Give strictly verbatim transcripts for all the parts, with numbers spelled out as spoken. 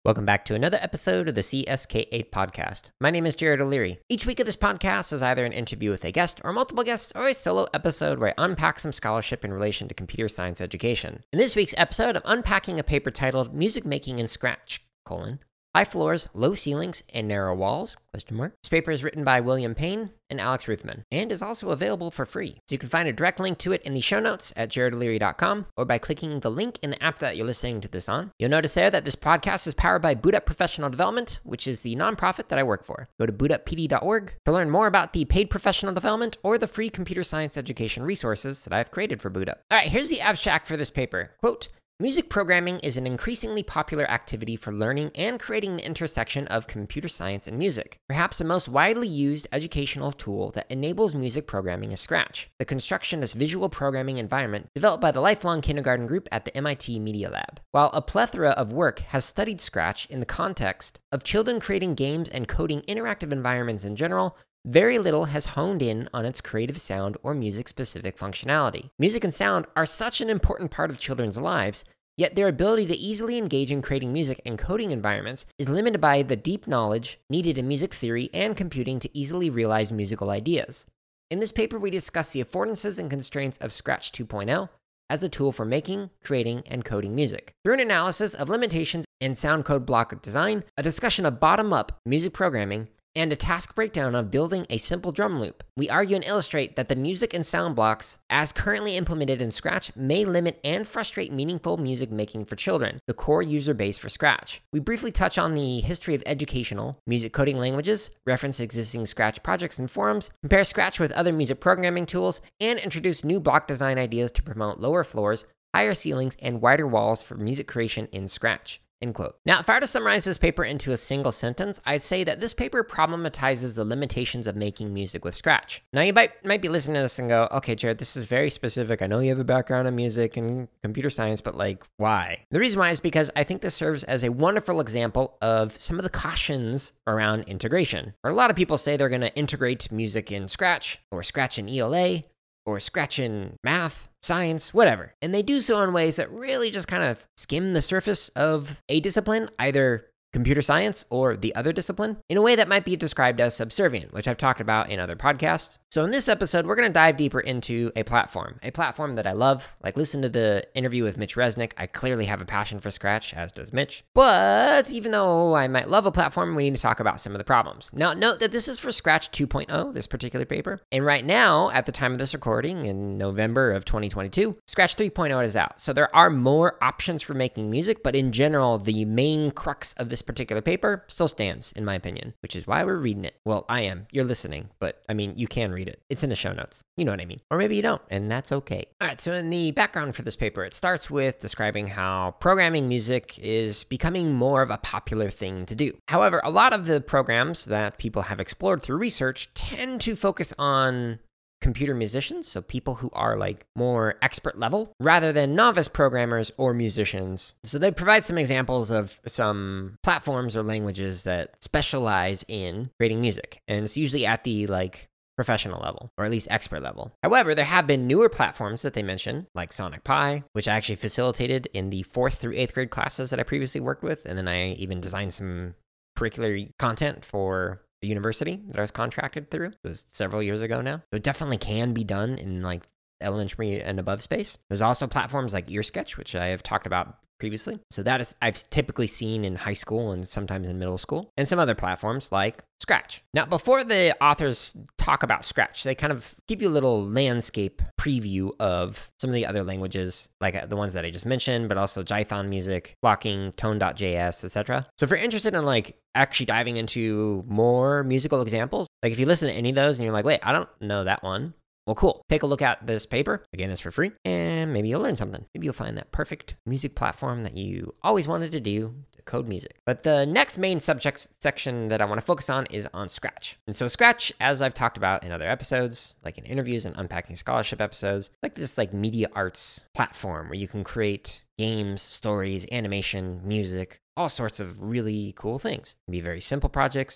Welcome back to another episode of the C S K eight podcast. My name is Jared O'Leary. Each week of this podcast is either an interview with a guest or multiple guests or a solo episode where I unpack some scholarship in relation to computer science education. In this week's episode, I'm unpacking a paper titled Music Making in Scratch, colon, High Floors, Low Ceilings, and Narrow Walls, question mark. This paper is written by William Payne and Alex Ruthman, and is also available for free. So you can find a direct link to it in the show notes at jared o'leary dot com, or by clicking the link in the app that you're listening to this on. You'll notice there that this podcast is powered by Boot Up Professional Development, which is the nonprofit that I work for. Go to boot up p d dot org to learn more about the paid professional development or the free computer science education resources that I've created for Boot Up. All right, here's the abstract for this paper. Quote, music programming is an increasingly popular activity for learning and creating the intersection of computer science and music. Perhaps the most widely used educational tool that enables music programming is Scratch, the constructionist visual programming environment developed by the Lifelong Kindergarten Group at the M I T Media Lab. While a plethora of work has studied Scratch in the context of children creating games and coding interactive environments in general, very little has honed in on its creative sound or music-specific functionality. Music and sound are such an important part of children's lives, yet their ability to easily engage in creating music and coding environments is limited by the deep knowledge needed in music theory and computing to easily realize musical ideas. In this paper, we discuss the affordances and constraints of Scratch two point oh as a tool for making, creating, and coding music. Through an analysis of limitations in sound code block design, a discussion of bottom-up music programming, and a task breakdown of building a simple drum loop, we argue and illustrate that the music and sound blocks, as currently implemented in Scratch, may limit and frustrate meaningful music making for children, the core user base for Scratch. We briefly touch on the history of educational music coding languages, reference existing Scratch projects and forums, compare Scratch with other music programming tools, and introduce new block design ideas to promote lower floors, higher ceilings, and wider walls for music creation in Scratch. End quote. Now, if I were to summarize this paper into a single sentence, I'd say that this paper problematizes the limitations of making music with Scratch. Now, you might, might be listening to this and go, okay, Jared, this is very specific. I know you have a background in music and computer science, but like, why? The reason why is because I think this serves as a wonderful example of some of the cautions around integration. Or a lot of people say they're going to integrate music in Scratch, or Scratch in E L A, or Scratch in math, science, whatever. And they do so in ways that really just kind of skim the surface of a discipline, either computer science or the other discipline, in a way that might be described as subservient, which I've talked about in other podcasts. So in this episode, we're going to dive deeper into a platform, a platform that I love. Like, listen to the interview with Mitch Resnick. I clearly have a passion for Scratch, as does Mitch. But even though I might love a platform, we need to talk about some of the problems. Now, note that this is for Scratch two point oh, this particular paper. And right now, at the time of this recording, in November of twenty twenty-two, Scratch three point oh is out. So there are more options for making music, but in general, the main crux of this particular paper still stands, in my opinion, which is why we're reading it. Well, I am. You're listening, but I mean, you can read it. It's in the show notes. You know what I mean. Or maybe you don't, and that's okay. All right, so in the background for this paper, it starts with describing how programming music is becoming more of a popular thing to do. However, a lot of the programs that people have explored through research tend to focus on computer musicians, so people who are like more expert level, rather than novice programmers or musicians. So they provide some examples of some platforms or languages that specialize in creating music, and it's usually at the like professional level, or at least expert level. However, there have been newer platforms that they mention, like Sonic Pi, which I actually facilitated in the fourth through eighth grade classes that I previously worked with, and then I even designed some curricular content for the university that I was contracted through. It was several years ago now. So it definitely can be done in like elementary and above space. There's also platforms like EarSketch, which I have talked about previously. So that is I've typically seen in high school and sometimes in middle school, and some other platforms like Scratch. Now, before the authors talk about Scratch, they kind of give you a little landscape preview of some of the other languages, like the ones that I just mentioned, but also Jython Music, Blocking, Tone.js, et cetera. So if you're interested in like actually diving into more musical examples, like if you listen to any of those and you're like, wait, I don't know that one, well, cool. Take a look at this paper. Again, it's for free, and maybe you'll learn something. Maybe you'll find that perfect music platform that you always wanted to do to code music. But the next main subject section that I want to focus on is on Scratch. And so Scratch, as I've talked about in other episodes, like in interviews and unpacking scholarship episodes, like this like media arts platform where you can create games, stories, animation, music, all sorts of really cool things. It can be very simple projects,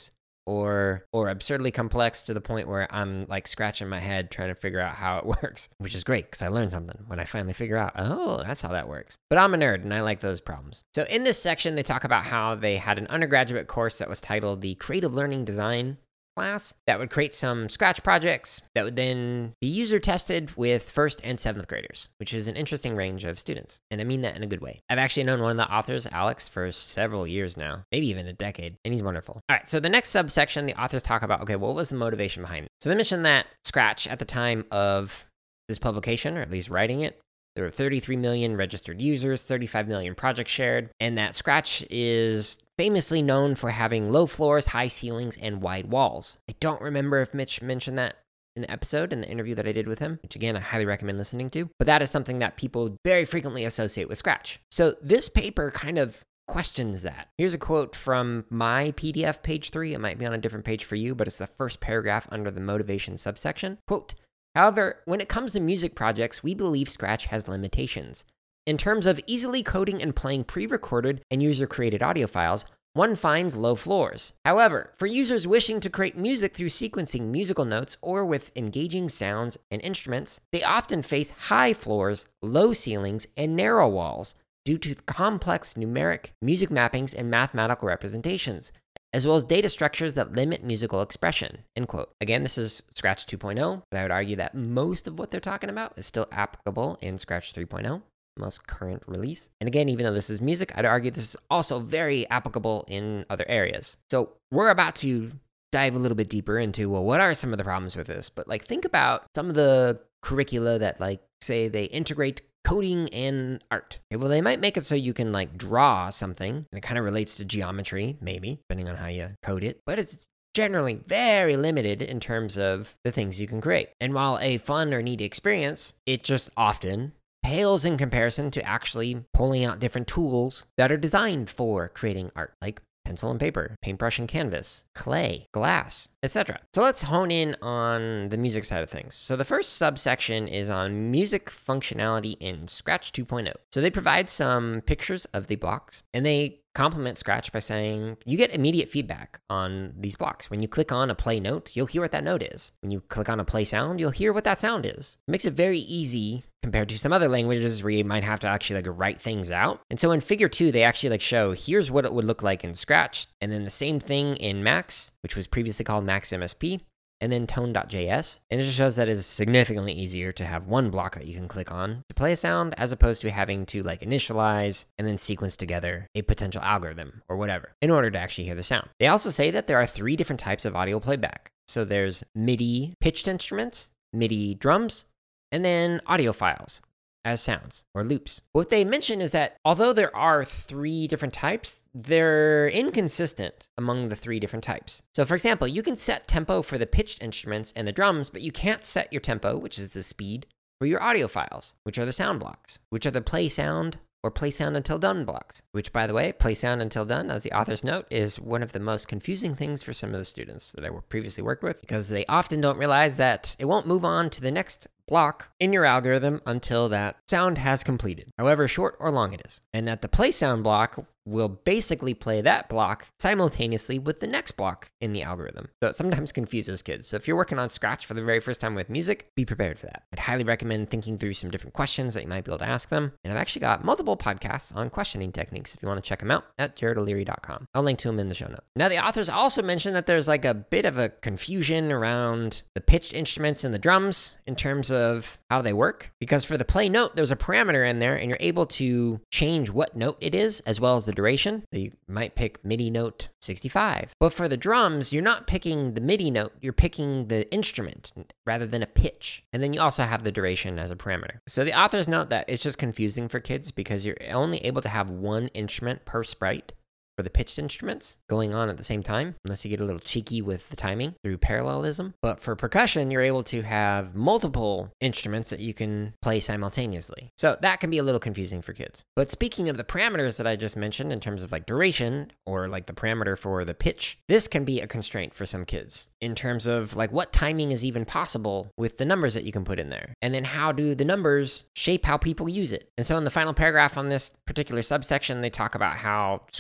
or or absurdly complex to the point where I'm like scratching my head trying to figure out how it works, which is great because I learned something when I finally figure out, oh, that's how that works. But I'm a nerd and I like those problems. So in this section, they talk about how they had an undergraduate course that was titled the Creative Learning Design class that would create some Scratch projects that would then be user tested with first and seventh graders, which is an interesting range of students. And I mean that in a good way. I've actually known one of the authors, Alex, for several years now, maybe even a decade, and he's wonderful. All right, so the next subsection, the authors talk about, okay, what was the motivation behind it? So they mentioned that Scratch at the time of this publication, or at least writing it, there were thirty-three million registered users, thirty-five million projects shared, and that Scratch is famously known for having low floors, high ceilings, and wide walls. I don't remember if Mitch mentioned that in the episode, in the interview that I did with him, which again, I highly recommend listening to, but that is something that people very frequently associate with Scratch. So this paper kind of questions that. Here's a quote from my P D F page three. It might be on a different page for you, but it's the first paragraph under the motivation subsection. Quote, "However, when it comes to music projects, we believe Scratch has limitations. In terms of easily coding and playing pre-recorded and user-created audio files, one finds low floors. However, for users wishing to create music through sequencing musical notes or with engaging sounds and instruments, they often face high floors, low ceilings, and narrow walls due to complex numeric music mappings and mathematical representations, as well as data structures that limit musical expression," end quote. Again, this is Scratch two point oh, but I would argue that most of what they're talking about is still applicable in Scratch three point oh, most current release. And again, even though this is music, I'd argue this is also very applicable in other areas. So we're about to dive a little bit deeper into, well, what are some of the problems with this? But like, think about some of the curricula that, like, say they integrate coding and art. Okay, well, they might make it so you can like draw something, and it kind of relates to geometry, maybe, depending on how you code it, but it's generally very limited in terms of the things you can create. And while a fun or neat experience, it just often pales in comparison to actually pulling out different tools that are designed for creating art, like pencil and paper, paintbrush and canvas, clay, glass, et cetera. So let's hone in on the music side of things. So the first subsection is on music functionality in Scratch two point oh. So they provide some pictures of the blocks, and they complement Scratch by saying you get immediate feedback on these blocks. When you click on a play note, you'll hear what that note is. When you click on a play sound, you'll hear what that sound is. It makes it very easy compared to some other languages where you might have to actually like write things out. And so in figure two, they actually like show, here's what it would look like in Scratch. And then the same thing in Max, which was previously called Max M S P, and then tone.js. And it just shows that it's significantly easier to have one block that you can click on to play a sound, as opposed to having to like initialize and then sequence together a potential algorithm or whatever in order to actually hear the sound. They also say that there are three different types of audio playback. So there's MIDI pitched instruments, MIDI drums, and then audio files as sounds or loops. What they mention is that although there are three different types, they're inconsistent among the three different types. So for example, you can set tempo for the pitched instruments and the drums, but you can't set your tempo, which is the speed, for your audio files, which are the sound blocks, which are the play sound or play sound until done blocks, which, by the way, play sound until done, as the authors note, is one of the most confusing things for some of the students that I previously worked with, because they often don't realize that it won't move on to the next block in your algorithm until that sound has completed, however short or long it is, and that the play sound block will basically play that block simultaneously with the next block in the algorithm. So it sometimes confuses kids. So if you're working on Scratch for the very first time with music, be prepared for that. I'd highly recommend thinking through some different questions that you might be able to ask them. And I've actually got multiple podcasts on questioning techniques if you want to check them out at jared o'leary dot com. I'll link to them in the show notes. Now, the authors also mentioned that there's like a bit of a confusion around the pitched instruments and the drums in terms of how they work. Because for the play note, there's a parameter in there and you're able to change what note it is as well as the duration. So you might pick MIDI note sixty-five. But for the drums, you're not picking the MIDI note, you're picking the instrument rather than a pitch. And then you also have the duration as a parameter. So the authors note that it's just confusing for kids because you're only able to have one instrument per sprite for the pitched instruments going on at the same time, unless you get a little cheeky with the timing through parallelism. But for percussion, you're able to have multiple instruments that you can play simultaneously. So that can be a little confusing for kids. But speaking of the parameters that I just mentioned in terms of like duration or like the parameter for the pitch, this can be a constraint for some kids in terms of like what timing is even possible with the numbers that you can put in there. And then how do the numbers shape how people use it? And so in the final paragraph on this particular subsection, they talk about how Scratch does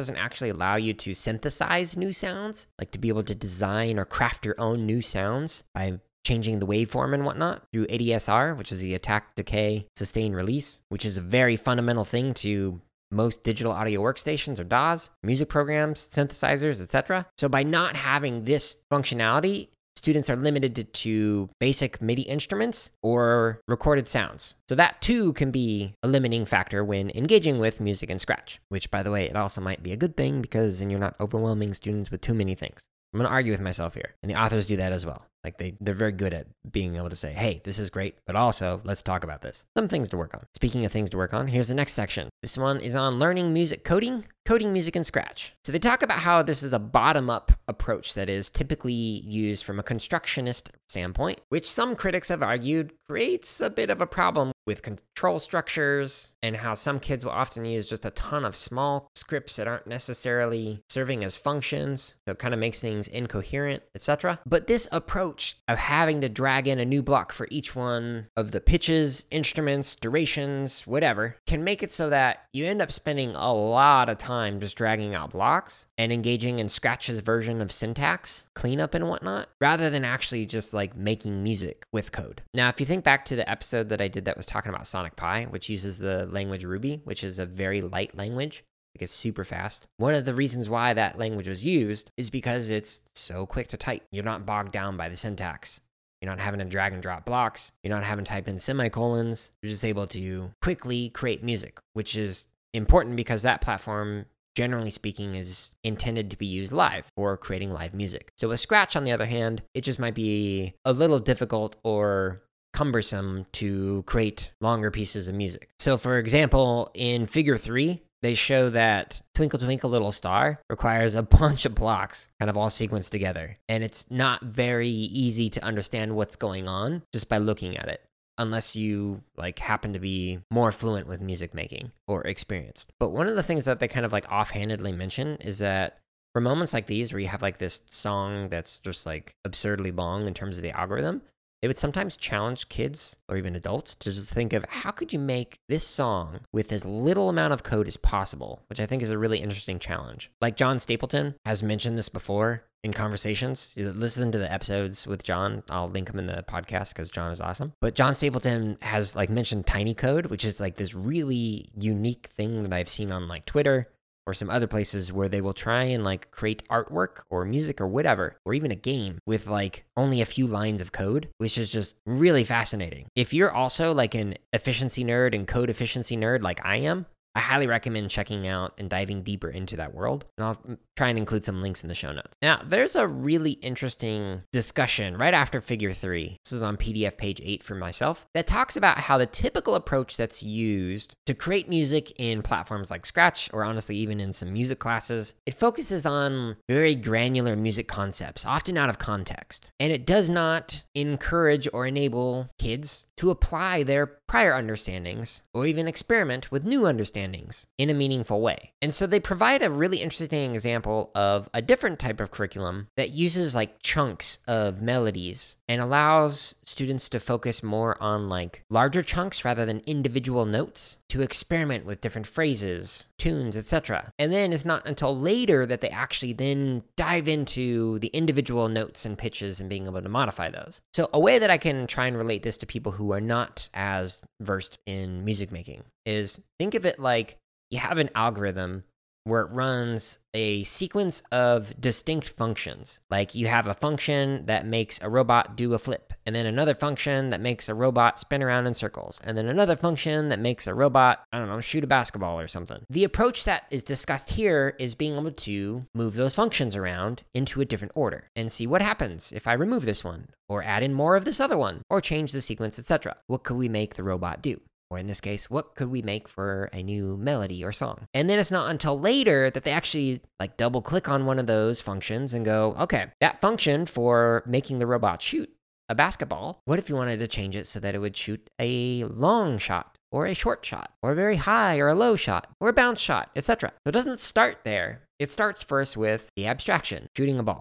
doesn't actually allow you to synthesize new sounds, like to be able to design or craft your own new sounds by changing the waveform and whatnot through A D S R, which is the attack, decay, sustain, release, which is a very fundamental thing to most digital audio workstations or D A Ws, music programs, synthesizers, et cetera. So by not having this functionality, students are limited to, to basic MIDI instruments or recorded sounds. So that too can be a limiting factor when engaging with music in Scratch, which, by the way, it also might be a good thing because then you're not overwhelming students with too many things. I'm going to argue with myself here. And the authors do that as well. Like they, they're very good at being able to say, hey, this is great, but also let's talk about this. Some things to work on. Speaking of things to work on, here's the next section. This one is on learning music coding, coding music in Scratch. So they talk about how this is a bottom-up approach that is typically used from a constructionist standpoint, which some critics have argued creates a bit of a problem with control structures and how some kids will often use just a ton of small scripts that aren't necessarily serving as functions. So it kind of makes things incoherent, et cetera. But this approach of having to drag in a new block for each one of the pitches, instruments, durations, whatever, can make it so that you end up spending a lot of time just dragging out blocks and engaging in Scratch's version of syntax, cleanup and whatnot, rather than actually just like making music with code. Now, if you think back to the episode that I did that was talking about Sonic Pi, which uses the language Ruby, which is a very light language, like it's super fast. One of the reasons why that language was used is because it's so quick to type. You're not bogged down by the syntax. You're not having to drag and drop blocks. You're not having to type in semicolons. You're just able to quickly create music, which is important because that platform, generally speaking, is intended to be used live for creating live music. So with Scratch, on the other hand, it just might be a little difficult or cumbersome to create longer pieces of music. So for example, in figure three, they show that Twinkle Twinkle Little Star requires a bunch of blocks kind of all sequenced together. And it's not very easy to understand what's going on just by looking at it, unless you like happen to be more fluent with music making or experienced. But one of the things that they kind of like offhandedly mention is that for moments like these where you have like this song that's just like absurdly long in terms of the algorithm, they would sometimes challenge kids or even adults to just think of how could you make this song with as little amount of code as possible, which I think is a really interesting challenge. Like John Stapleton has mentioned this before in conversations. You listen to the episodes with John. I'll link him in the podcast because John is awesome. But John Stapleton has like mentioned Tiny Code, which is like this really unique thing that I've seen on like Twitter or some other places where they will try and like create artwork or music or whatever, or even a game with like only a few lines of code, which is just really fascinating. If you're also like an efficiency nerd and code efficiency nerd like I am, I highly recommend checking out and diving deeper into that world. And I'll try and include some links in the show notes. Now, there's a really interesting discussion right after figure three. This is on P D F page eight for myself, that talks about how the typical approach that's used to create music in platforms like Scratch, or honestly, even in some music classes, it focuses on very granular music concepts, often out of context. And it does not encourage or enable kids to apply their prior understandings or even experiment with new understandings in a meaningful way. And so they provide a really interesting example of a different type of curriculum that uses like chunks of melodies and allows students to focus more on like larger chunks rather than individual notes, to experiment with different phrases, tunes, et cetera. And then it's not until later that they actually then dive into the individual notes and pitches and being able to modify those. So a way that I can try and relate this to people who are not as versed in music making is think of it like you have an algorithm where it runs a sequence of distinct functions. Like you have a function that makes a robot do a flip, and then another function that makes a robot spin around in circles, and then another function that makes a robot, I don't know, shoot a basketball or something. The approach that is discussed here is being able to move those functions around into a different order and see what happens if I remove this one, or add in more of this other one, or change the sequence, et cetera. What could we make the robot do? Or in this case, what could we make for a new melody or song? And then it's not until later that they actually like double click on one of those functions and go, okay, that function for making the robot shoot a basketball, what if you wanted to change it so that it would shoot a long shot or a short shot or a very high or a low shot or a bounce shot, et cetera. So it doesn't start there. It starts first with the abstraction, shooting a ball,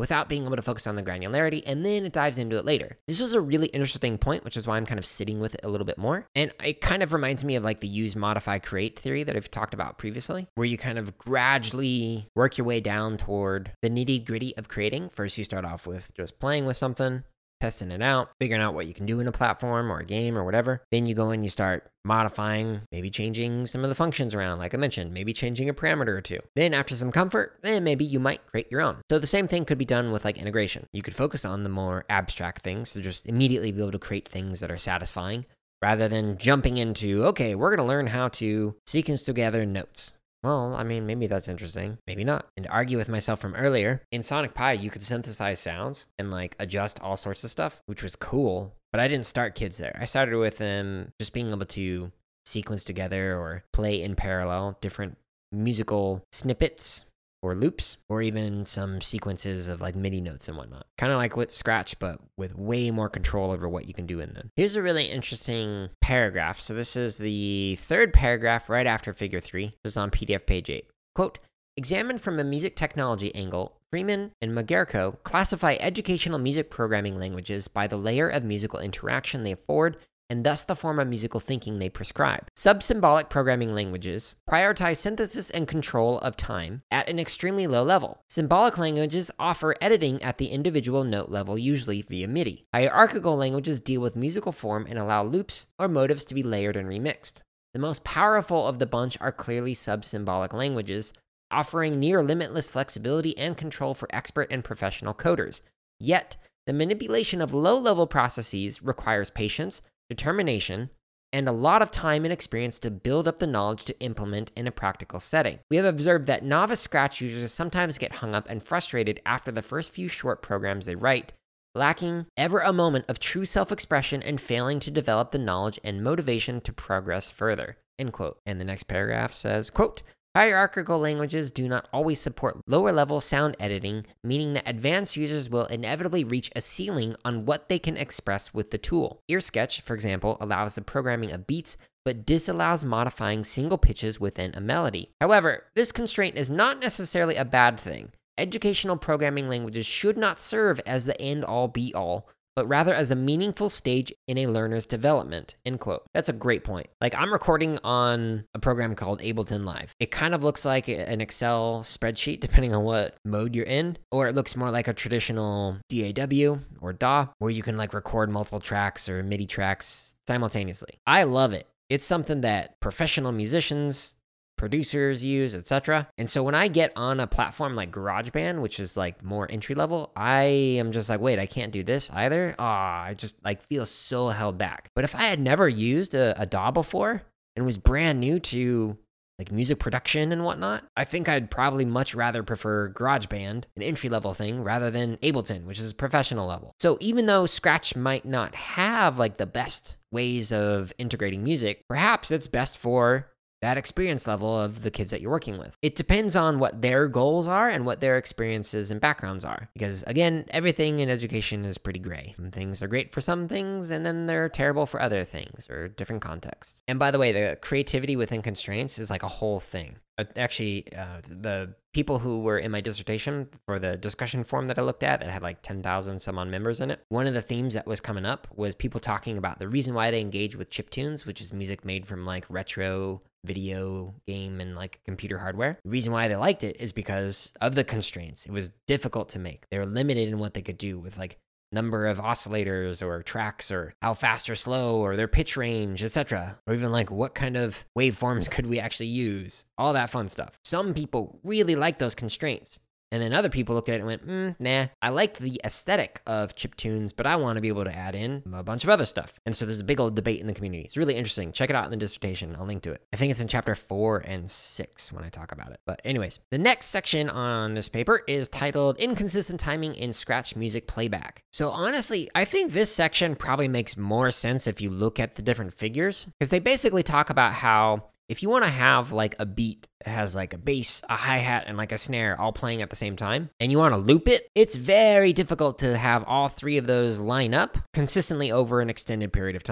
without being able to focus on the granularity, and then it dives into it later. This was a really interesting point, which is why I'm kind of sitting with it a little bit more. And it kind of reminds me of like the use, modify, create theory that I've talked about previously, where you kind of gradually work your way down toward the nitty gritty of creating. First, you start off with just playing with something, testing it out, figuring out what you can do in a platform or a game or whatever. Then you go and you start modifying, maybe changing some of the functions around, like I mentioned, maybe changing a parameter or two. Then after some comfort, then maybe you might create your own. So the same thing could be done with like integration. You could focus on the more abstract things to just immediately be able to create things that are satisfying rather than jumping into, okay, we're going to learn how to sequence together notes. Well, I mean, maybe that's interesting, maybe not. And to argue with myself from earlier, in Sonic Pi, you could synthesize sounds and like adjust all sorts of stuff, which was cool. But I didn't start kids there. I started with them just being able to sequence together or play in parallel different musical snippets or loops, or even some sequences of like MIDI notes and whatnot. Kind of like with Scratch, but with way more control over what you can do in them. Here's a really interesting paragraph. So this is the third paragraph right after figure three. This is on P D F page eight. Quote, examined from a music technology angle, Freeman and Magerko classify educational music programming languages by the layer of musical interaction they afford and thus the form of musical thinking they prescribe. Subsymbolic programming languages prioritize synthesis and control of time at an extremely low level. Symbolic languages offer editing at the individual note level, usually via MIDI. Hierarchical languages deal with musical form and allow loops or motives to be layered and remixed. The most powerful of the bunch are clearly subsymbolic languages, offering near limitless flexibility and control for expert and professional coders. Yet, the manipulation of low-level processes requires patience, determination, and a lot of time and experience to build up the knowledge to implement in a practical setting. We have observed that novice Scratch users sometimes get hung up and frustrated after the first few short programs they write, lacking ever a moment of true self-expression and failing to develop the knowledge and motivation to progress further, end quote. And the next paragraph says, quote, hierarchical languages do not always support lower-level sound editing, meaning that advanced users will inevitably reach a ceiling on what they can express with the tool. EarSketch, for example, allows the programming of beats, but disallows modifying single pitches within a melody. However, this constraint is not necessarily a bad thing. Educational programming languages should not serve as the end-all be-all, but rather as a meaningful stage in a learner's development, end quote. That's a great point. Like, I'm recording on a program called Ableton Live. It kind of looks like an Excel spreadsheet, depending on what mode you're in, or it looks more like a traditional D A W or D A W, where you can like record multiple tracks or MIDI tracks simultaneously. I love it. It's something that professional musicians, producers use, et cetera. And so when I get on a platform like GarageBand, which is like more entry level, I am just like, wait, I can't do this either. Ah, oh, I just like feel so held back. But if I had never used a, a D A W before and was brand new to like music production and whatnot, I think I'd probably much rather prefer GarageBand, an entry level thing, rather than Ableton, which is professional level. So even though Scratch might not have like the best ways of integrating music, perhaps it's best for that experience level of the kids that you're working with. It depends on what their goals are and what their experiences and backgrounds are. Because again, everything in education is pretty gray. Some things are great for some things, and then they're terrible for other things or different contexts. And by the way, the creativity within constraints is like a whole thing. Actually, uh, the people who were in my dissertation for the discussion forum that I looked at that had like ten thousand some odd members in it, one of the themes that was coming up was people talking about the reason why they engage with chiptunes, which is music made from like retro video game and like computer hardware. The reason why they liked it is because of the constraints. It was difficult to make. They were limited in what they could do with like number of oscillators or tracks or how fast or slow or their pitch range, et cetera. Or even like what kind of waveforms could we actually use? All that fun stuff. Some people really like those constraints. And then other people looked at it and went, mm, nah, I like the aesthetic of chiptunes, but I want to be able to add in a bunch of other stuff. And so there's a big old debate in the community. It's really interesting. Check it out in the dissertation. I'll link to it. I think it's in chapter four and six when I talk about it. But anyways, the next section on this paper is titled Inconsistent Timing in Scratch Music Playback. So honestly, I think this section probably makes more sense if you look at the different figures, because they basically talk about how if you want to have like a beat that has like a bass, a hi-hat, and like a snare all playing at the same time, and you want to loop it, it's very difficult to have all three of those line up consistently over an extended period of time.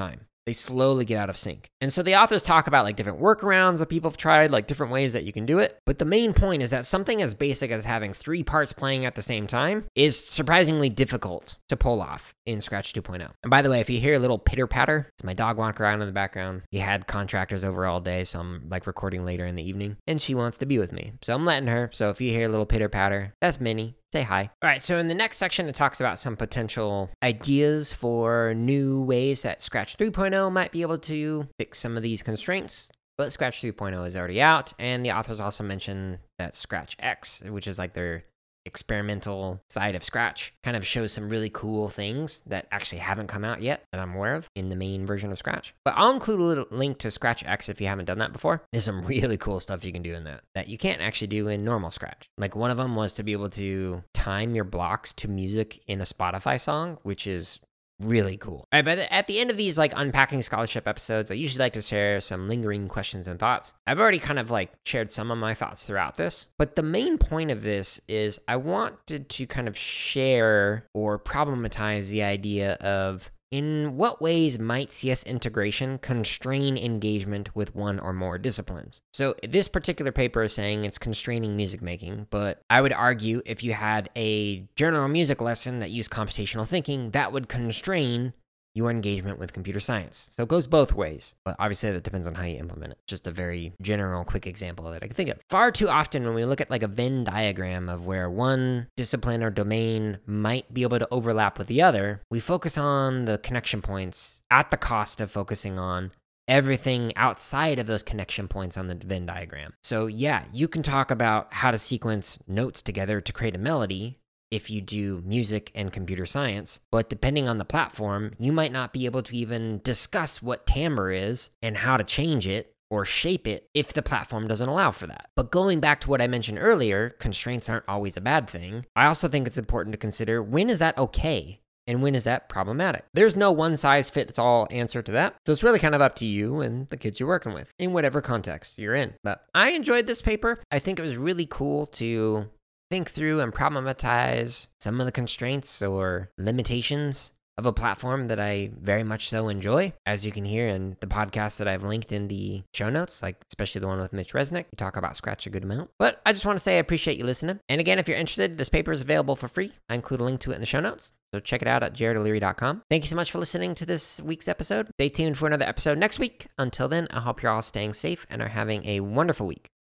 they slowly get out of sync. And so the authors talk about like different workarounds that people have tried, like different ways that you can do it. But the main point is that something as basic as having three parts playing at the same time is surprisingly difficult to pull off in Scratch two point oh. And by the way, if you hear a little pitter patter, it's my dog walking around in the background. He had contractors over all day, so I'm like recording later in the evening, and she wants to be with me. So I'm letting her. So if you hear a little pitter patter, that's Minnie. Say hi. All right, so in the next section, it talks about some potential ideas for new ways that Scratch three point oh might be able to fix some of these constraints. But Scratch three point oh is already out, and the authors also mention that Scratch X, which is like their experimental side of Scratch, kind of shows some really cool things that actually haven't come out yet that I'm aware of in the main version of Scratch. But I'll include a little link to Scratch X if you haven't done that before. There's some really cool stuff you can do in that that you can't actually do in normal Scratch. Like one of them was to be able to time your blocks to music in a Spotify song, which is really cool. All right, but at the end of these like unpacking scholarship episodes, I usually like to share some lingering questions and thoughts. I've already kind of like shared some of my thoughts throughout this, but the main point of this is I wanted to kind of share or problematize the idea of in what ways might C S integration constrain engagement with one or more disciplines? So this particular paper is saying it's constraining music making, but I would argue if you had a general music lesson that used computational thinking, that would constrain your engagement with computer science. So it goes both ways, but obviously that depends on how you implement it. Just a very general, quick example that I can think of. Far too often when we look at like a Venn diagram of where one discipline or domain might be able to overlap with the other, we focus on the connection points at the cost of focusing on everything outside of those connection points on the Venn diagram. So yeah, you can talk about how to sequence notes together to create a melody if you do music and computer science, but depending on the platform, you might not be able to even discuss what timbre is and how to change it or shape it if the platform doesn't allow for that. But going back to what I mentioned earlier, constraints aren't always a bad thing. I also think it's important to consider when is that okay and when is that problematic? There's no one size fits all answer to that. So it's really kind of up to you and the kids you're working with in whatever context you're in. But I enjoyed this paper. I think it was really cool to think through and problematize some of the constraints or limitations of a platform that I very much so enjoy. As you can hear in the podcast that I've linked in the show notes, like especially the one with Mitch Resnick, we talk about Scratch a good amount. But I just want to say I appreciate you listening. And again, if you're interested, this paper is available for free. I include a link to it in the show notes. So check it out at jared o'leary dot com. Thank you so much for listening to this week's episode. Stay tuned for another episode next week. Until then, I hope you're all staying safe and are having a wonderful week.